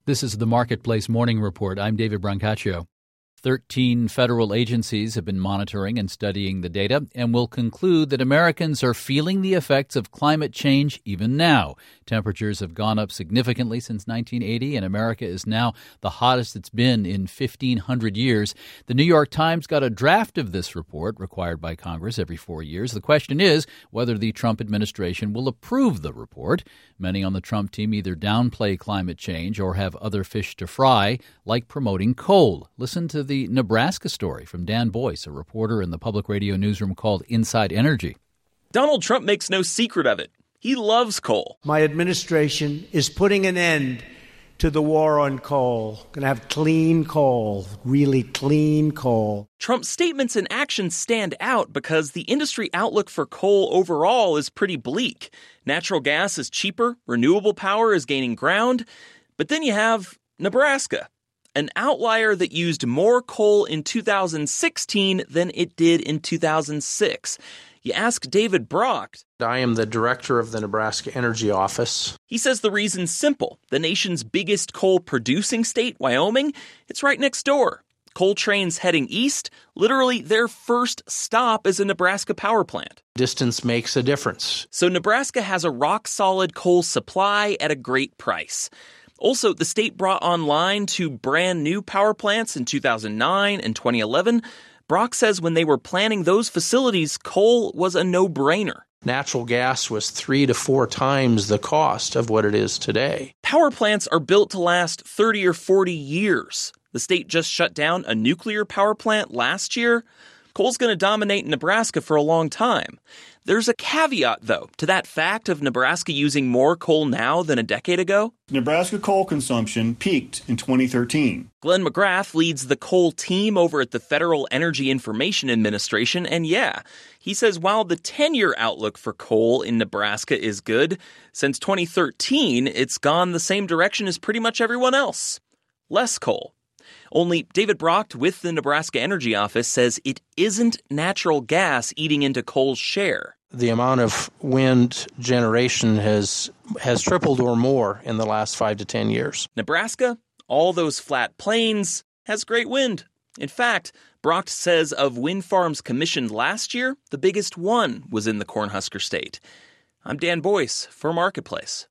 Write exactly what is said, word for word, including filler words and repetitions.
This is the Marketplace Morning Report. I'm David Brancaccio. Thirteen federal agencies have been monitoring and studying the data and will conclude that Americans are feeling the effects of climate change even now. Temperatures have gone up significantly since nineteen eighty, and America is now the hottest it's been in fifteen hundred years. The New York Times got a draft of this report, required by Congress every four years. The question is whether the Trump administration will approve the report. Many on the Trump team either downplay climate change or have other fish to fry, like promoting coal. Listen to the Nebraska story from Dan Boyce, a reporter in the public radio newsroom called Inside Energy. Donald Trump makes no secret of it. He loves coal. My administration is putting an end to the war on coal. Going to have clean coal, really clean coal. Trump's statements and actions stand out because the industry outlook for coal overall is pretty bleak. Natural gas is cheaper, renewable power is gaining ground, but then you have Nebraska, an outlier that used more coal in two thousand sixteen than it did in two thousand six. You ask David Brock. I am the director of the Nebraska Energy Office. He says the reason's simple. The nation's biggest coal-producing state, Wyoming, it's right next door. Coal trains heading east, literally their first stop is a Nebraska power plant. Distance makes a difference. So Nebraska has a rock-solid coal supply at a great price. Also, the state brought online two brand new power plants in two thousand nine and twenty eleven. Brock says when they were planning those facilities, coal was a no-brainer. Natural gas was three to four times the cost of what it is today. Power plants are built to last thirty or forty years. The state just shut down a nuclear power plant last year. Coal's going to dominate Nebraska for a long time. There's a caveat, though, to that fact of Nebraska using more coal now than a decade ago. Nebraska coal consumption peaked in twenty thirteen. Glenn McGrath leads the coal team over at the Federal Energy Information Administration, and yeah, he says while the ten-year outlook for coal in Nebraska is good, since twenty thirteen, it's gone the same direction as pretty much everyone else. Less coal. Only David Brock with the Nebraska Energy Office says it isn't natural gas eating into coal's share. The amount of wind generation has has tripled or more in the last five to ten years. Nebraska, all those flat plains, has great wind. In fact, Brock says of wind farms commissioned last year, the biggest one was in the Cornhusker State. I'm Dan Boyce for Marketplace.